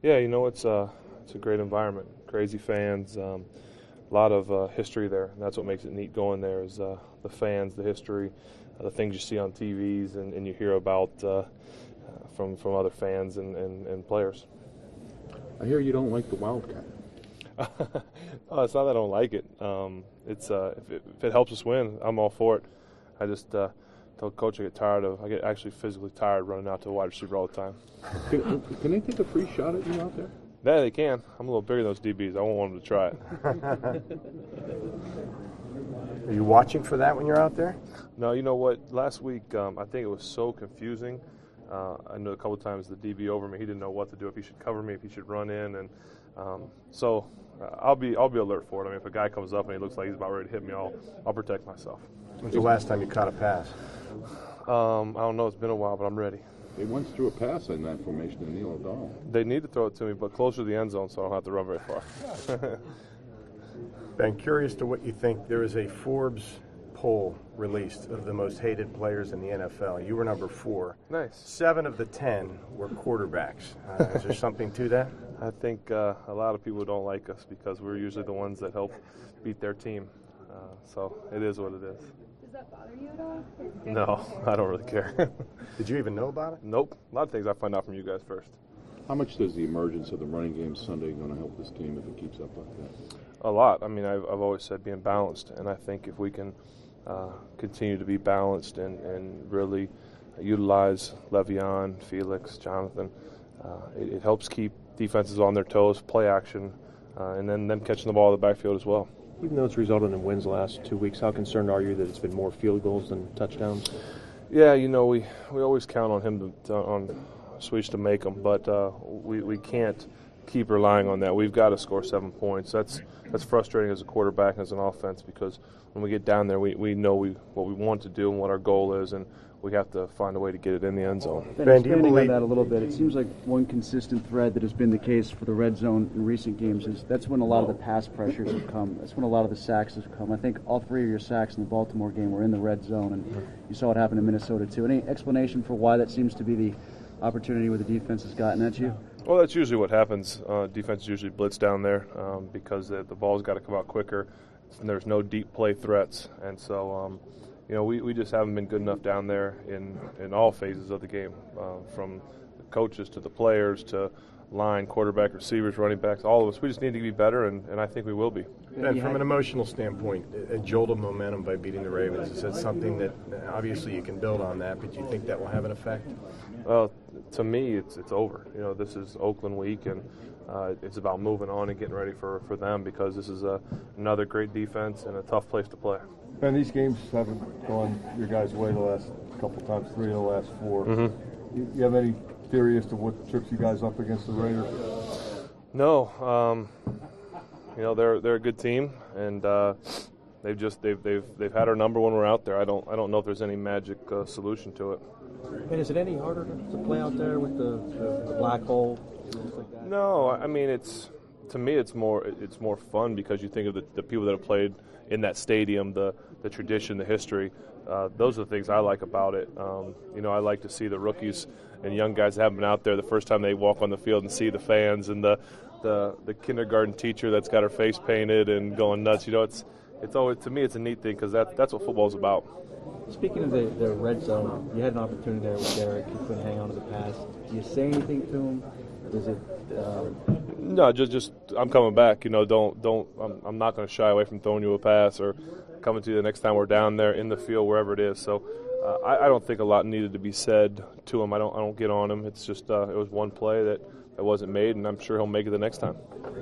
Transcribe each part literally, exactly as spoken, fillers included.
Yeah, you know, it's a, it's a great environment. Crazy fans, um, a lot of uh, history there. And that's what makes it neat going there is uh, the fans, the history, uh, the things you see on T Vs and, and you hear about uh, from, from other fans and, and, and players. I hear you don't like the Wildcat. Oh, it's not that I don't like it. Um, it's uh, if, it if it helps us win, I'm all for it. I just uh, tell Coach I get tired of. I get actually physically tired running out to a wide receiver all the time. Can, can they take a free shot at you out there? Yeah, they can. I'm a little bigger than those D Bs. I won't want them to try it. Are you watching for that when you're out there? No, you know what? Last week, um, I think it was so confusing. Uh, I know a couple of times the D B over me, he didn't know what to do, if he should cover me, if he should run in, and um, so uh, I'll be I'll be alert for it. I mean, if a guy comes up and he looks like he's about ready to hit me, I'll I'll protect myself. When's the last time you caught a pass? Um, I don't know. It's been a while, but I'm ready. They once threw a pass in that formation to Neil O'Donnell. They need to throw it to me, but closer to the end zone, so I don't have to run very far. Ben, curious to what you think. There is a Forbes poll released of the most hated players in the N F L. You were number four. Nice. Seven of the ten were quarterbacks. Uh, is there something to that? I think uh, a lot of people don't like us because we're usually the ones that help beat their team. Uh, so it is what it is. Does that bother you at all? No, I don't really care. Did you even know about it? Nope. A lot of things I find out from you guys first. How much does the emergence of the running game Sunday going to help this team if it keeps up like that? A lot. I mean, I've, I've always said being balanced, and I think if we can uh, continue to be balanced and, and really utilize Le'Veon, Felix, Jonathan, uh, it, it helps keep defenses on their toes, play action, uh, and then them catching the ball in the backfield as well. Even though it's resulted in wins the last two weeks, how concerned are you that it's been more field goals than touchdowns? Yeah, you know, we, we always count on him to, to on Switch to make them, but uh, we, we can't keep relying on that. We've got to score seven points. That's that's frustrating as a quarterback and as an offense because when we get down there, we, we know we what we want to do and what our goal is, and we have to find a way to get it in the end zone. Ben, expanding on that a little bit, it seems like one consistent thread that has been the case for the red zone in recent games is that's when a lot of the pass pressures have come. That's when a lot of the sacks have come. I think all three of your sacks in the Baltimore game were in the red zone, and you saw it happen in Minnesota too. Any explanation for why that seems to be the opportunity where the defense has gotten at you? Well, that's usually what happens. Uh, defense usually blitz down there um, because the, the ball's got to come out quicker. And there's no deep play threats, and so um, you know we, we just haven't been good enough down there in, in all phases of the game, uh, from the coaches to the players to line, quarterback, receivers, running backs, all of us. We just need to be better, and, and I think we will be. Ben, from an emotional standpoint, a jolt of momentum by beating the Ravens, is that something that obviously you can build on that, but do you think that will have an effect? Well, to me, it's it's over. You know, this is Oakland week, and uh, it's about moving on and getting ready for, for them because this is a, another great defense and a tough place to play. Ben, these games haven't gone your guys' way the last couple times, three of the last four. Mm-hmm. You, you have any theory as to what trips you guys up against the Raiders? No. Um, you know, they're they're a good team, and uh, they've just they've they've they've had our number when we're out there. I don't I don't know if there's any magic uh, solution to it. And is it any harder to play out there with the, the, the black hole? Like that? No, I mean it's to me it's more it's more fun because you think of the, the people that have played in that stadium, the the tradition, the history. Uh, those are the things I like about it. Um, you know, I like to see the rookies and young guys that haven't been out there the first time they walk on the field and see the fans and the the, the kindergarten teacher that's got her face painted and going nuts. You know, it's it's always to me it's a neat thing because that that's what football's about. Speaking of the, the red zone, you had an opportunity there with Derek. You couldn't hang on to the pass. Do you say anything to him? Is it? Um... No, just just I'm coming back. You know, don't don't. I'm, I'm not going to shy away from throwing you a pass or coming to you the next time we're down there in the field wherever it is. So uh, I, I don't think a lot needed to be said to him. I don't I don't get on him. It's just uh, it was one play that, that wasn't made, and I'm sure he'll make it the next time.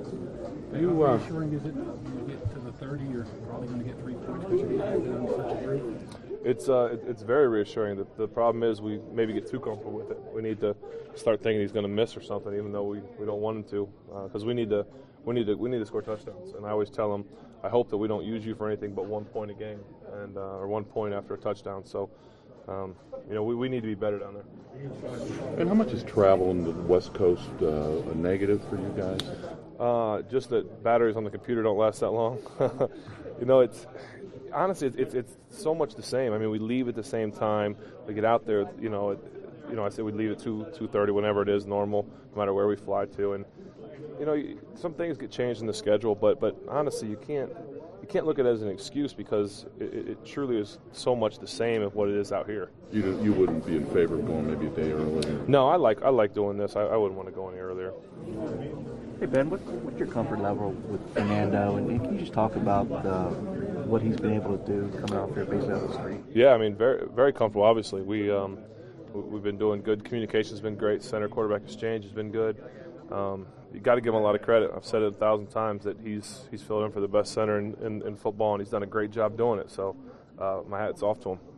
You uh, reassuring is it when you get to the thirty, you're probably going to get three points because you're down such a group? It's uh, it, it's very reassuring. The, the problem is we maybe get too comfortable with it. We need to start thinking he's going to miss or something, even though we, we don't want him to, because uh, we need to we need to we need to score touchdowns. And I always tell him, I hope that we don't use you for anything but one point a game, and uh, or one point after a touchdown. So, um, you know, we, we need to be better down there. And how much is travel in the West Coast uh, a negative for you guys? Uh, just that batteries on the computer don't last that long. You know, it's. Honestly, it's, it's it's so much the same. I mean, we leave at the same time. We get out there, you know, you know, I said we'd leave at two two thirty, whenever it is normal, no matter where we fly to, and you know, some things get changed in the schedule, but but honestly, you can't you can't look at it as an excuse because it, it truly is so much the same of what it is out here. You do, you wouldn't be in favor of going maybe a day earlier? No, I like I like doing this. I, I wouldn't want to go any earlier. Hey Ben, what, what's your comfort level with Fernando, and, and can you just talk about the, what he's been able to do coming off there basically out of the street? Yeah, I mean, very very comfortable. Obviously, we um, we've been doing good. Communication's been great. Center quarterback exchange has been good. Um, you got to give him a lot of credit. I've said it a thousand times that he's he's filled in for the best center in, in, in football, and he's done a great job doing it. So uh, my hat's off to him.